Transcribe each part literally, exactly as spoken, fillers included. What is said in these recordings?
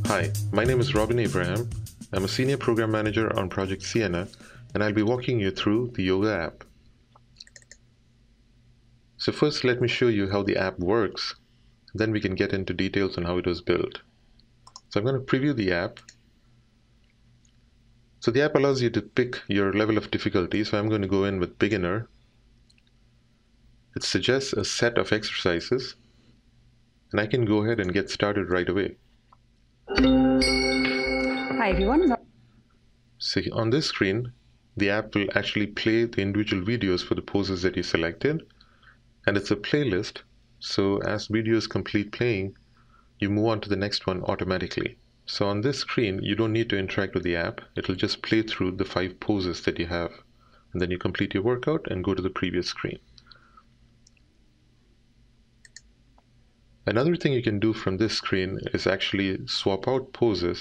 Hi, my name is Robin Abraham. I'm a Senior Program Manager on Project Sienna, and I'll be walking you through the Yoga app. So first, let me show you how the app works, then we can get into details on how it was built. So I'm going to preview the app. So the app allows you to pick your level of difficulty, so I'm going to go in with beginner. It suggests a set of exercises, and I can go ahead and get started right away. Hi everyone. So on this screen, the app will actually play the individual videos for the poses that you selected, and it's a playlist, so as videos complete playing, you move on to the next one automatically. So on this screen, you don't need to interact with the app. It'll just play through the five poses that you have, and then you complete your workout and go to the previous screen. Another thing you can do from this screen is actually swap out poses.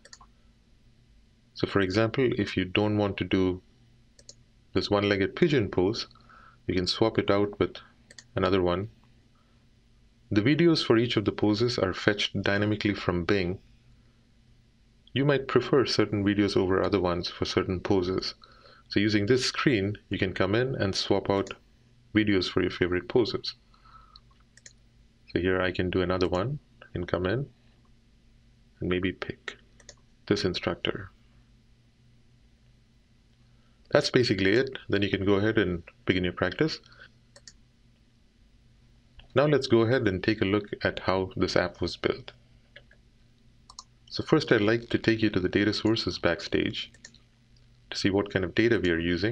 So for example, if you don't want to do this one-legged pigeon pose, you can swap it out with another one. The videos for each of the poses are fetched dynamically from Bing. You might prefer certain videos over other ones for certain poses. So using this screen, you can come in and swap out videos for your favorite poses. So here I can do another one and come in and maybe pick this instructor. That's basically it. Then you can go ahead and begin your practice. Now let's go ahead and take a look at how this app was built. So first I'd like to take you to the data sources backstage to see what kind of data we are using.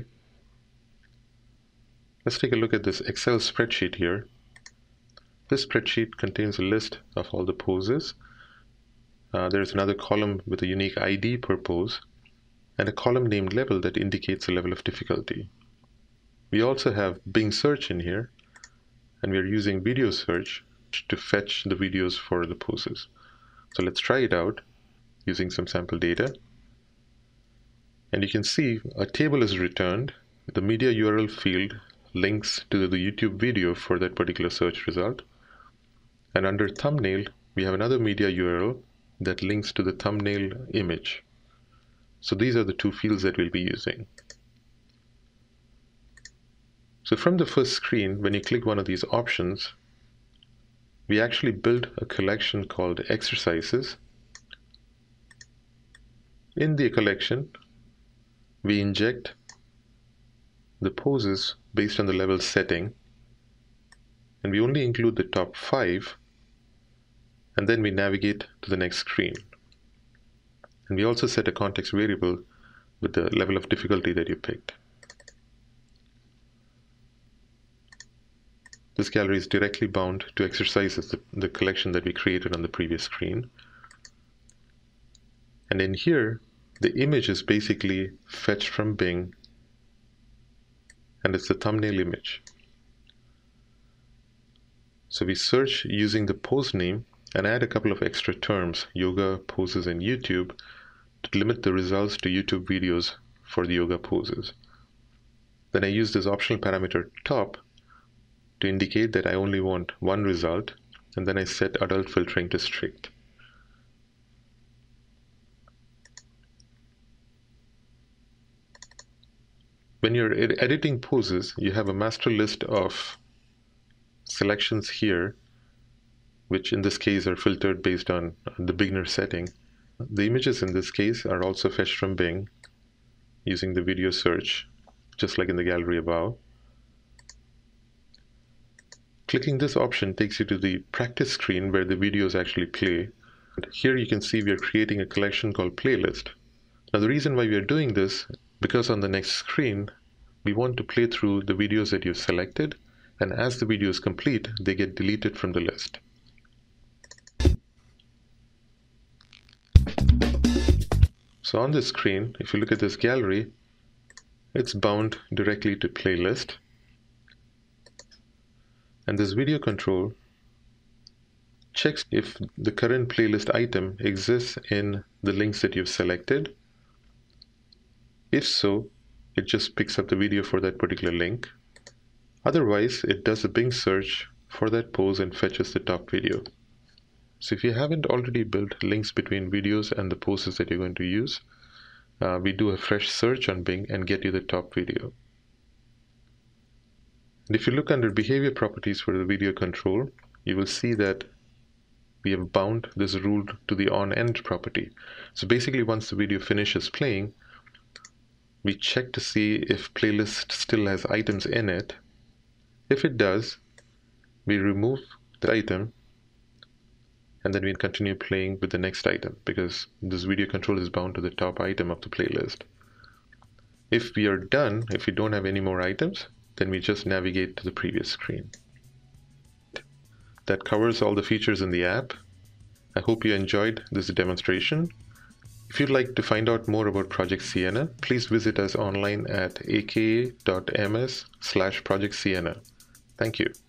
Let's take a look at this Excel spreadsheet here. This spreadsheet contains a list of all the poses. Uh, there's another column with a unique I D per pose, and a column named level that indicates a level of difficulty. We also have Bing search in here, and we are using video search to fetch the videos for the poses. So let's try it out using some sample data. And you can see a table is returned. The media U R L field links to the YouTube video for that particular search result. And under thumbnail, we have another media U R L that links to the thumbnail image. So these are the two fields that we'll be using. So from the first screen, when you click one of these options, we actually built a collection called exercises. In the collection, we inject the poses based on the level setting, and we only include the top five, and then we navigate to the next screen. And we also set a context variable with the level of difficulty that you picked. This gallery is directly bound to exercises, the, the collection that we created on the previous screen. And in here, the image is basically fetched from Bing, and it's the thumbnail image. So we search using the pose name and add a couple of extra terms, yoga, poses, and YouTube, to limit the results to YouTube videos for the yoga poses. Then I use this optional parameter top to indicate that I only want one result, and then I set adult filtering to strict. When you're ed editing poses, you have a master list of selections here, which in this case are filtered based on the beginner setting. The images in this case are also fetched from Bing using the video search, just like in the gallery above. Clicking this option takes you to the practice screen where the videos actually play. Here you can see we are creating a collection called playlist. Now the reason why we are doing this, because on the next screen, we want to play through the videos that you've selected, and as the videos complete, they get deleted from the list. So on this screen, if you look at this gallery, it's bound directly to playlist. And this video control checks if the current playlist item exists in the links that you've selected. If so, it just picks up the video for that particular link. Otherwise, it does a Bing search for that pose and fetches the top video. So if you haven't already built links between videos and the poses that you're going to use, uh, we do a fresh search on Bing and get you the top video. And if you look under behavior properties for the video control, you will see that we have bound this rule to the onEnd property. So basically, once the video finishes playing, we check to see if playlist still has items in it. If it does, we remove the item and then we continue playing with the next item because this video control is bound to the top item of the playlist. If we are done, if we don't have any more items, then we just navigate to the previous screen. That covers all the features in the app. I hope you enjoyed this demonstration. If you'd like to find out more about Project Sienna, please visit us online at aka dot m s slash Project Sienna. Thank you.